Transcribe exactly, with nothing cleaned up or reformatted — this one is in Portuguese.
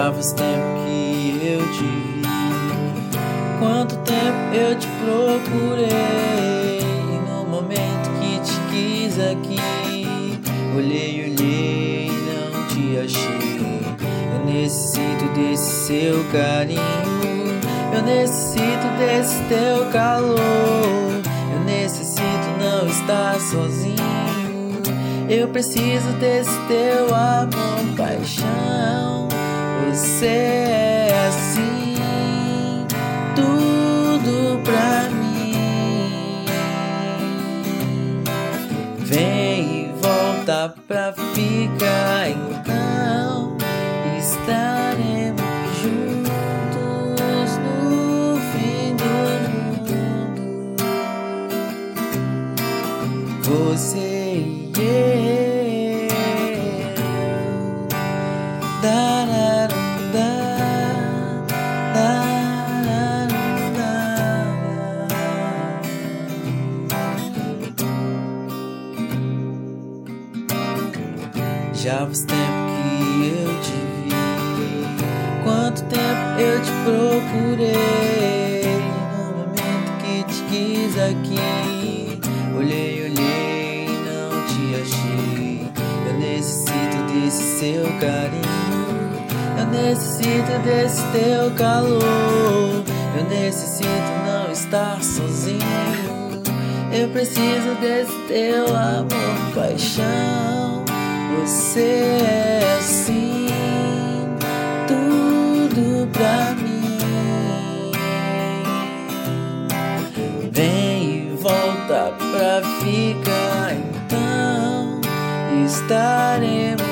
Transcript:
Já faz tempo que eu te vi. Quanto tempo eu te procurei. E no momento que te quis aqui, olhei, olhei e não te achei. Eu necessito desse seu carinho, eu necessito desse teu calor, eu necessito não estar sozinho. Eu preciso desse teu amor, paixão. Você é assim, tudo pra mim. Vem e volta pra ficar, então estaremos juntos no fim do mundo. Você e eu. Da-da-da-da, da-da-da-da. Já faz tempo que eu te vi. Quanto tempo eu te procurei. No momento que te quis aqui, olhei, olhei e não te achei. Eu necessito desse seu carinho, eu necessito desse teu calor, eu necessito não estar sozinho. Eu preciso desse teu amor, paixão. Você é assim, tudo pra mim. Vem e volta pra ficar, então estaremos